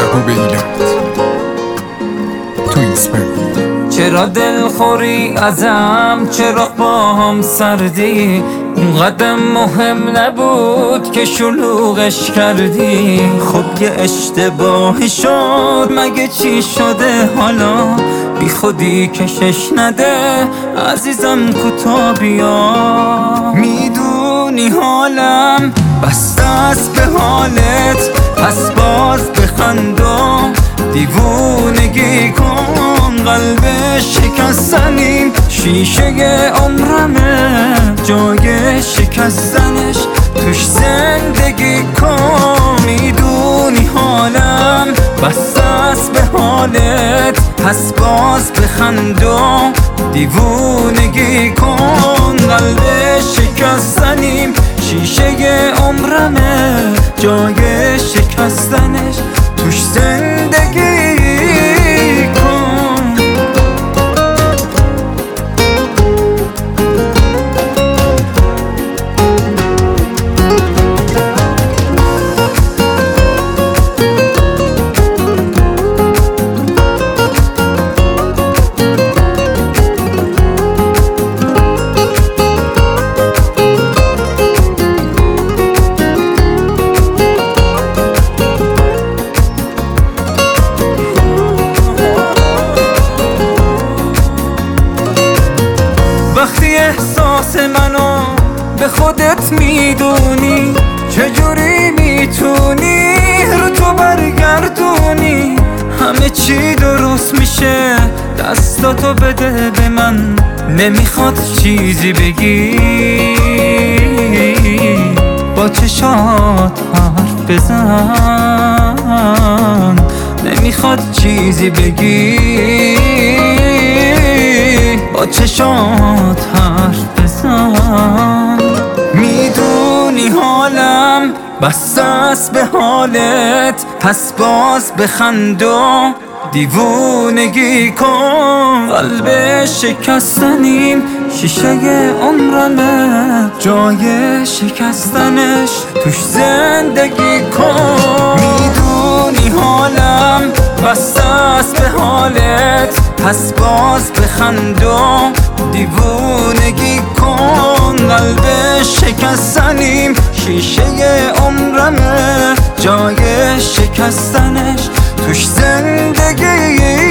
محبوب ایلات تو اسپانیا. چرا دلخوری ازم، چرا با هم سردی؟ اونقدر مهم نبود که شلوغش کردی. خب یه اشتباهی شد، مگه چی شده حالا؟ بی خودی کشش نده عزیزم کوتا بیا. میدونی حالم بسته است به حالت، پس باز بخندم دیوونگی کن. قلب شکستنیم شیشه عمرمه، جای شکستنش توش زندگی کن. میدونی حالم بسته است به حالت، پس باز بخندم دیوونگی کن. قلب شکستنیم شیشه عمرمه، جای شکستنش توش زندگی کن. وقتی احساس منو به خودت میدونی، چجوری میتونی رو تو برگردونی؟ همه چی درست میشه، دستاتو بده به من. نمیخواد چیزی بگی، با چشات حرف بزن. نمیخواد چیزی بگی، با چشات حرف بزن. میدونی حالم بسته است به حالت، پس باز بخندم دیوونگی کن. قلب شکستنیم شیشه عمرمه، جای شکستنش توش زندگی کن. میدونی حالم بسته است به حالت، پس باز بخندم دیوونگی کن. قلب شکستنیم شیشه عمرمه، جای شکستنش توش زندگی